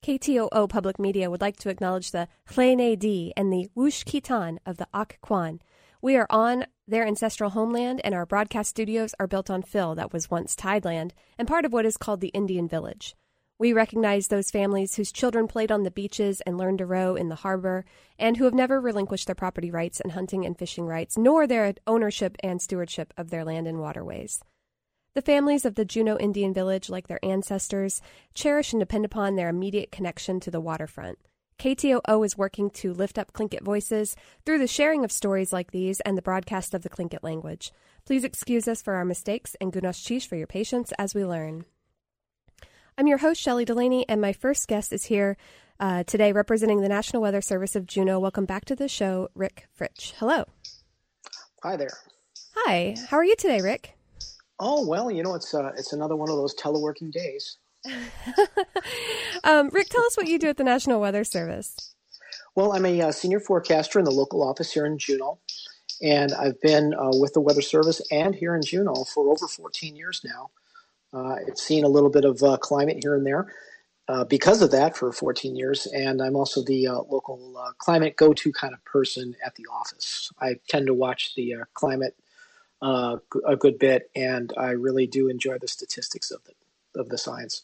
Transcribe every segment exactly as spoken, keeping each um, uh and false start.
K T O O Public Media would like to acknowledge the Hlene Di and the Wush Kitan of the Ak Kwan. We are on their ancestral homeland, and our broadcast studios are built on fill that was once tideland and part of what is called the Indian Village. We recognize those families whose children played on the beaches and learned to row in the harbor, and who have never relinquished their property rights and hunting and fishing rights, nor their ownership and stewardship of their land and waterways. The families of the Juneau Indian Village, like their ancestors, cherish and depend upon their immediate connection to the waterfront. K T O O is working to lift up Tlingit voices through the sharing of stories like these and the broadcast of the Tlingit language. Please excuse us for our mistakes and Gunash Chish for your patience as we learn. I'm your host, Shelley Delaney, and my first guest is here uh, today representing the National Weather Service of Juneau. Welcome back to the show, Rick Fritsch. Hello. Hi there. Hi. How are you today, Rick? Oh, well, you know, it's uh, it's another one of those teleworking days. um, Rick, tell us what you do at the National Weather Service. Well, I'm a uh, senior forecaster in the local office here in Juneau, and I've been uh, with the Weather Service and here in Juneau for over fourteen years now. Uh, I've seen a little bit of uh, climate here and there uh, because of that for fourteen years, and I'm also the uh, local uh, climate go-to kind of person at the office. I tend to watch the uh, climate Uh, a good bit, and I really do enjoy the statistics of the of the science.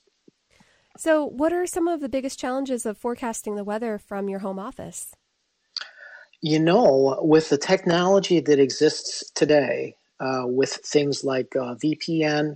So what are some of the biggest challenges of forecasting the weather from your home office? You know, with the technology that exists today, uh, with things like uh, V P N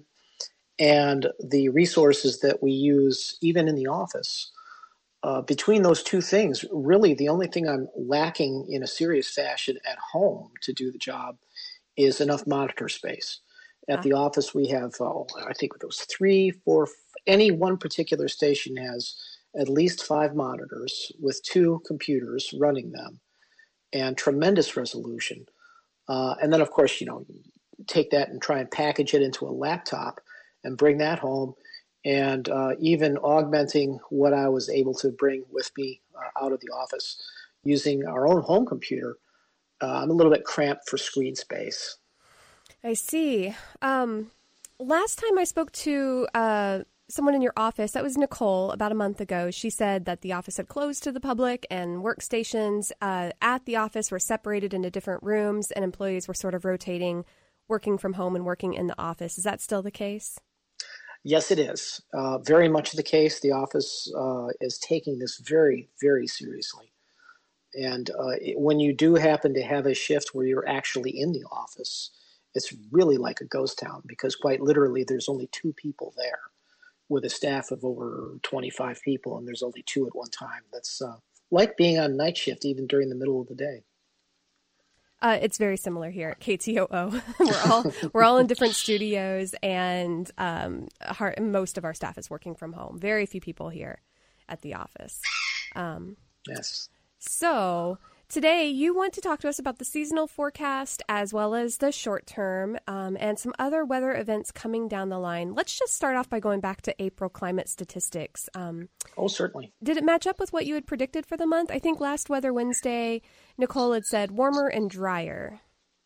and the resources that we use even in the office, uh, between those two things, really the only thing I'm lacking in a serious fashion at home to do the job is enough monitor space. At the office, we have, oh, I think it was three, four, any one particular station has at least five monitors with two computers running them and tremendous resolution. Uh, and then, of course, you know, take that and try and package it into a laptop and bring that home, and uh, even augmenting what I was able to bring with me uh, out of the office using our own home computer. Uh, I'm a little bit cramped for screen space. I see. Um, last time I spoke to uh, someone in your office, that was Nicole, about a month ago. She said that the office had closed to the public and workstations uh, at the office were separated into different rooms and employees were sort of rotating, working from home and working in the office. Is that still the case? Yes, it is. Uh, very much the case. The office uh, is taking this very, very seriously. And uh, it, when you do happen to have a shift where you're actually in the office, it's really like a ghost town because quite literally there's only two people there with a staff of over twenty-five people, and there's only two at one time. That's uh, like being on night shift even during the middle of the day. Uh, it's very similar here at K T O O. we're all we're all in different studios, and um, our, most of our staff is working from home. Very few people here at the office. Um, yes. So today you want to talk to us about the seasonal forecast as well as the short term um, and some other weather events coming down the line. Let's just start off by going back to April climate statistics. Um, oh, certainly. Did it match up with what you had predicted for the month? I think last Weather Wednesday, Nicole had said warmer and drier.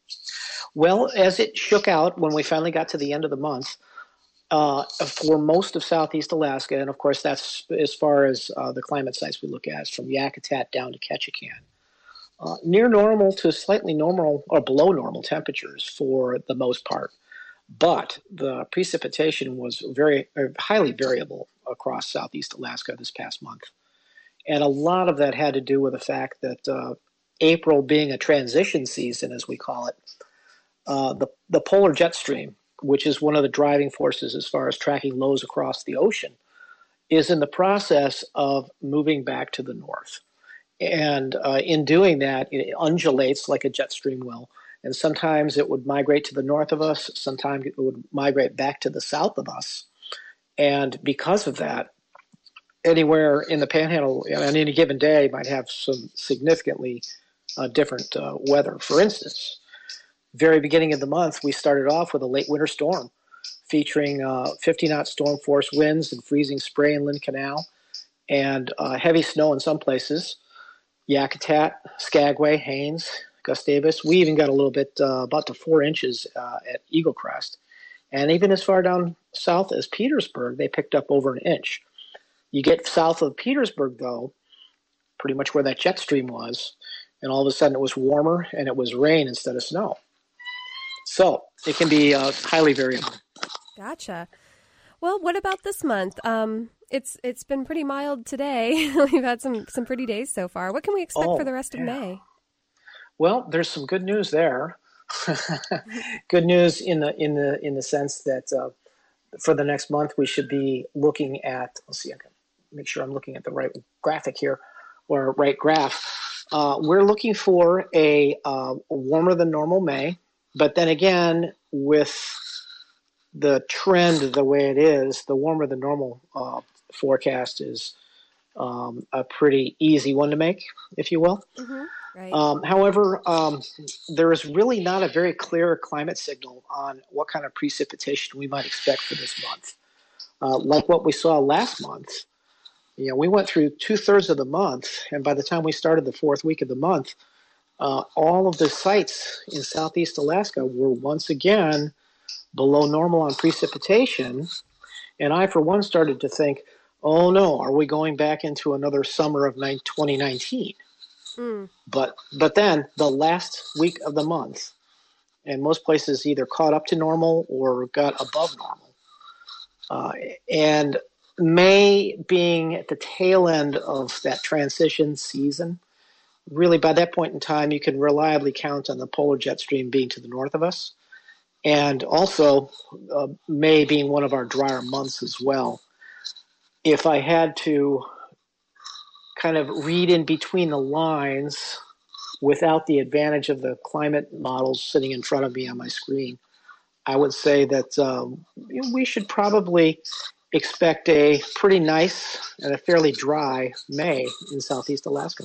Well, as it shook out when we finally got to the end of the month, Uh, for most of Southeast Alaska, and of course that's as far as uh, the climate sites we look at, is from Yakutat down to Ketchikan. Uh, near normal to slightly normal or below normal temperatures for the most part, but the precipitation was very uh, highly variable across Southeast Alaska this past month. And a lot of that had to do with the fact that uh, April being a transition season, as we call it, uh, the, the polar jet stream, which is one of the driving forces as far as tracking lows across the ocean, is in the process of moving back to the north. And uh, in doing that, it undulates like a jet stream will. And sometimes it would migrate to the north of us. Sometimes it would migrate back to the south of us. And because of that, anywhere in the Panhandle on any given day might have some significantly uh, different uh, weather. For instance, very beginning of the month, we started off with a late winter storm featuring uh, fifty-knot storm force winds and freezing spray in Lynn Canal and uh, heavy snow in some places. Yakutat, Skagway, Haines, Gustavus. We even got a little bit, uh, about to four inches uh, at Eagle Crest. And even as far down south as Petersburg, they picked up over an inch. You get south of Petersburg, though, pretty much where that jet stream was, and all of a sudden it was warmer and it was rain instead of snow. So it can be uh, highly variable. Gotcha. Well, what about this month? Um, it's it's been pretty mild today. We've had some, some pretty days so far. What can we expect oh, for the rest yeah. of May? Well, there's some good news there. Good news in the in the in the sense that uh, for the next month we should be looking at. Let's see, I can make sure I'm looking at the right graphic here, or right graph. Uh, we're looking for a, uh, a warmer than normal May, but then again, with the trend the way it is, the warmer than normal uh, forecast is um, a pretty easy one to make, if you will. Mm-hmm. Right. Um, however, um, there is really not a very clear climate signal on what kind of precipitation we might expect for this month. Uh, like what we saw last month, you know, we went through two thirds of the month, and by the time we started the fourth week of the month, uh, all of the sites in Southeast Alaska were once again below normal on precipitation. And I, for one, started to think, oh no, are we going back into another summer of twenty nineteen? Mm. But but then the last week of the month, and most places either caught up to normal or got above normal. Uh, and May being at the tail end of that transition season, really by that point in time, you can reliably count on the polar jet stream being to the north of us. And also uh, May being one of our drier months as well. If I had to kind of read in between the lines without the advantage of the climate models sitting in front of me on my screen, I would say that um, we should probably expect a pretty nice and a fairly dry May in Southeast Alaska.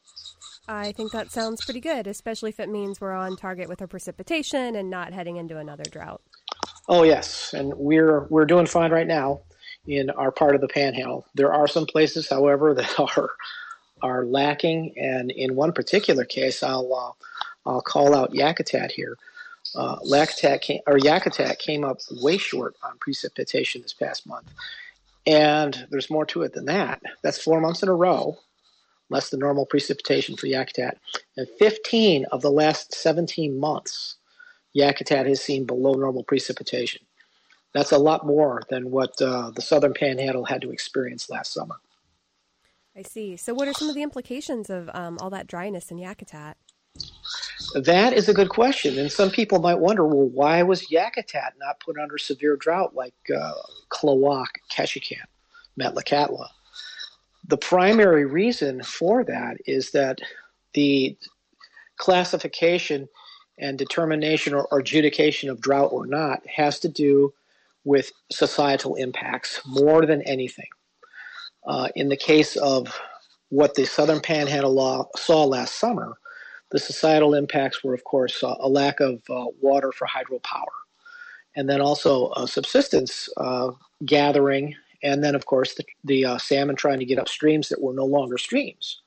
I think that sounds pretty good, especially if it means we're on target with our precipitation and not heading into another drought. Oh, yes. And we're we're doing fine right now in our part of the Panhandle. There are some places, however, that are are lacking. And in one particular case, I'll uh, I'll call out Yakutat here. Uh, Yakutat came, or Yakutat came up way short on precipitation this past month. And there's more to it than that. That's four months in a row, less than normal precipitation for Yakutat. And fifteen of the last seventeen months, Yakutat has seen below normal precipitation. That's a lot more than what uh, the Southern Panhandle had to experience last summer. I see. So what are some of the implications of um, all that dryness in Yakutat? That is a good question. And some people might wonder, well, why was Yakutat not put under severe drought like uh, Klawock, Ketchikan, Metlakatla? The primary reason for that is that the classification and determination or, or adjudication of drought or not has to do with societal impacts more than anything. Uh, in the case of what the Southern Panhandle law saw last summer, the societal impacts were, of course, uh, a lack of uh, water for hydropower, and then also uh, subsistence uh, gathering, and then, of course, the, the uh, salmon trying to get up streams that were no longer streams.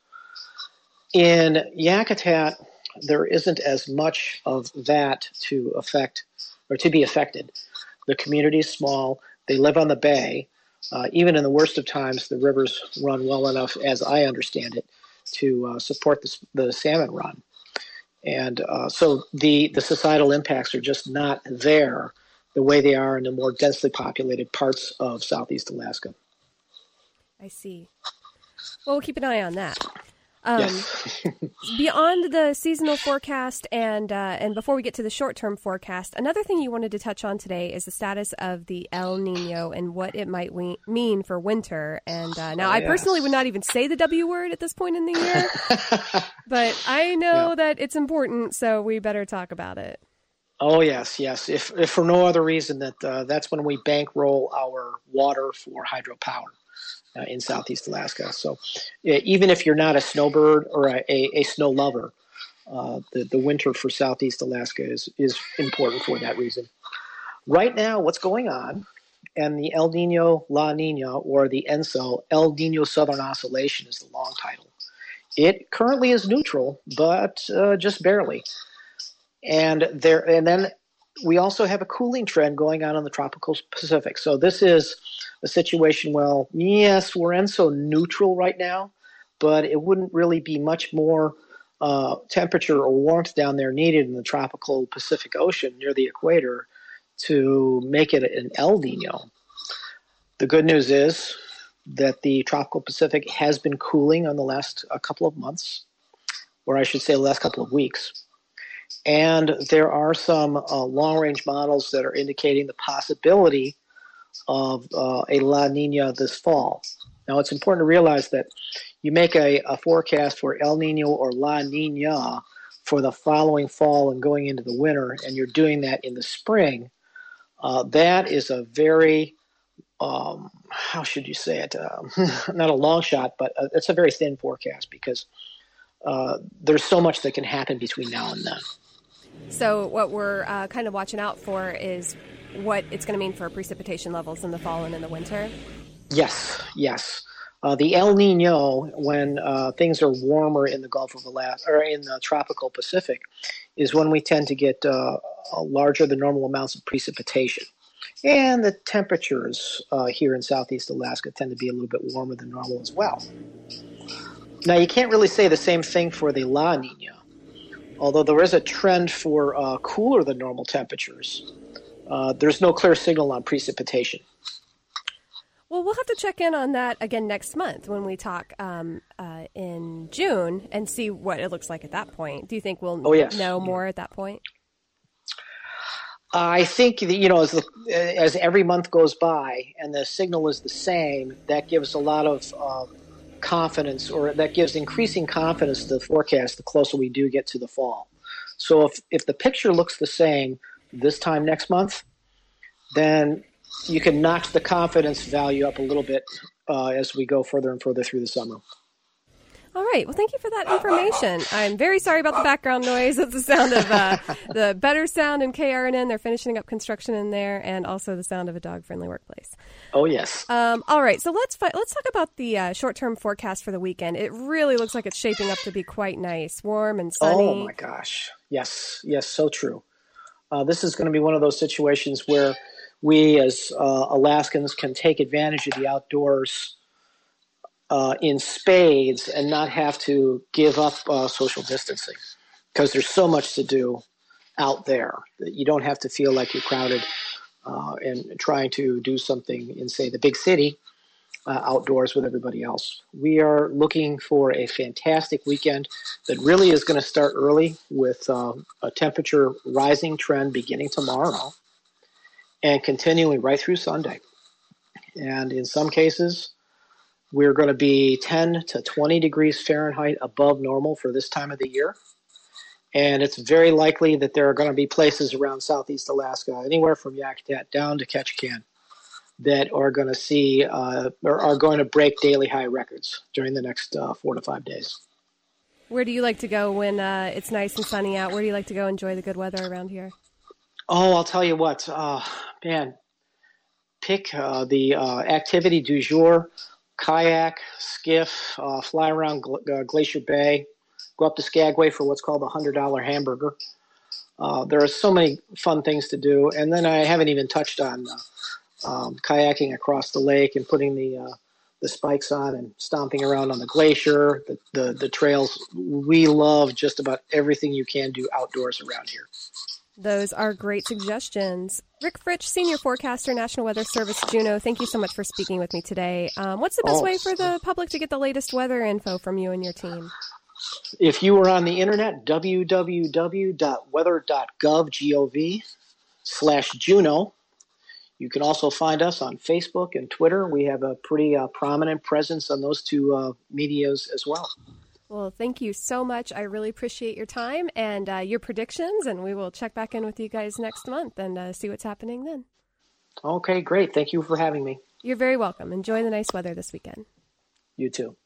In Yakutat, there isn't as much of that to affect or to be affected. The community is small. They live on the bay. Uh, even in the worst of times, the rivers run well enough, as I understand it, to uh, support the, the salmon run. And uh, so the, the societal impacts are just not there the way they are in the more densely populated parts of Southeast Alaska. I see. Well, we'll keep an eye on that. Um, yes. Beyond the seasonal forecast and uh, and before we get to the short-term forecast, another thing you wanted to touch on today is the status of the El Nino and what it might we- mean for winter. And uh, now, oh, I yes. personally would not even say the W word at this point in the year, but I know yeah. that it's important, so we better talk about it. Oh, yes, yes. If, if for no other reason that uh, that's when we bankroll our water for hydropower. Uh, in Southeast Alaska. So uh, even if you're not a snowbird or a, a, a snow lover, uh, the, the winter for Southeast Alaska is, is important for that reason. Right now, what's going on, and the El Nino La Nina, or the E N S O, El Nino Southern Oscillation is the long title. It currently is neutral, but uh, just barely. And there, and then we also have a cooling trend going on in the tropical Pacific. So this is a situation, well, yes, we're ENSO neutral right now, but it wouldn't really be much more uh, temperature or warmth down there needed in the tropical Pacific Ocean near the equator to make it an El Nino. The good news is that the tropical Pacific has been cooling on the last a couple of months, or I should say the last couple of weeks. And there are some uh, long-range models that are indicating the possibility of uh, a La Nina this fall. Now, it's important to realize that you make a, a forecast for El Nino or La Nina for the following fall and going into the winter, and you're doing that in the spring. Uh, that is a very, um, how should you say it, um, not a long shot, but uh, it's a very thin forecast because uh, there's so much that can happen between now and then. So what we're uh, kind of watching out for is what it's going to mean for precipitation levels in the fall and in the winter? Yes, yes. Uh, the El Nino, when uh, things are warmer in the Gulf of Alaska or in the tropical Pacific, is when we tend to get uh, larger than normal amounts of precipitation. And the temperatures uh, here in Southeast Alaska tend to be a little bit warmer than normal as well. Now, you can't really say the same thing for the La Nina. Although there is a trend for uh, cooler than normal temperatures, uh, there's no clear signal on precipitation. Well, we'll have to check in on that again next month when we talk um, uh, in June and see what it looks like at that point. Do you think we'll oh, yes. know more at that point? I think, you know, as, the, as every month goes by and the signal is the same, that gives a lot of uh, confidence, or that gives increasing confidence to the forecast the closer we do get to the fall. So if, if the picture looks the same this time next month, then you can notch the confidence value up a little bit uh, as we go further and further through the summer. All right. Well, thank you for that information. I'm very sorry about the background noise. It's the sound of uh, the Better Sound and K R N N. They're finishing up construction in there, and also the sound of a dog-friendly workplace. Oh, yes. Um, all right. So let's fi- let's talk about the uh, short-term forecast for the weekend. It really looks like it's shaping up to be quite nice, warm and sunny. Oh, my gosh. Yes. Yes, so true. Uh, this is going to be one of those situations where we as uh, Alaskans can take advantage of the outdoors Uh, in spades and not have to give up uh, social distancing, because there's so much to do out there that you don't have to feel like you're crowded uh, and trying to do something in, say, the big city uh, outdoors with everybody else. We are looking for a fantastic weekend that really is going to start early with uh, a temperature rising trend beginning tomorrow and continuing right through Sunday. And in some cases, we're going to be ten to twenty degrees Fahrenheit above normal for this time of the year. And it's very likely that there are going to be places around Southeast Alaska, anywhere from Yakutat down to Ketchikan, that are going to see uh, or are going to break daily high records during the next uh, four to five days. Where do you like to go when uh, it's nice and sunny out? Where do you like to go enjoy the good weather around here? Oh, I'll tell you what, uh, man, pick uh, the uh, activity du jour. Kayak, skiff, uh, fly around Gl- uh, Glacier Bay, go up to Skagway for what's called the one hundred dollar hamburger. Uh, there are so many fun things to do. And then I haven't even touched on uh, um, kayaking across the lake and putting the uh, the spikes on and stomping around on the glacier, the, the, the trails. We love just about everything you can do outdoors around here. Those are great suggestions. Rick Fritch, Senior Forecaster, National Weather Service, Juneau, thank you so much for speaking with me today. Um, what's the best oh. way for the public to get the latest weather info from you and your team? If you are on the internet, www.weather.gov slash Juneau. You can also find us on Facebook and Twitter. We have a pretty uh, prominent presence on those two uh, medias as well. Well, thank you so much. I really appreciate your time and uh, your predictions, and we will check back in with you guys next month and uh, see what's happening then. Okay, great. Thank you for having me. You're very welcome. Enjoy the nice weather this weekend. You too.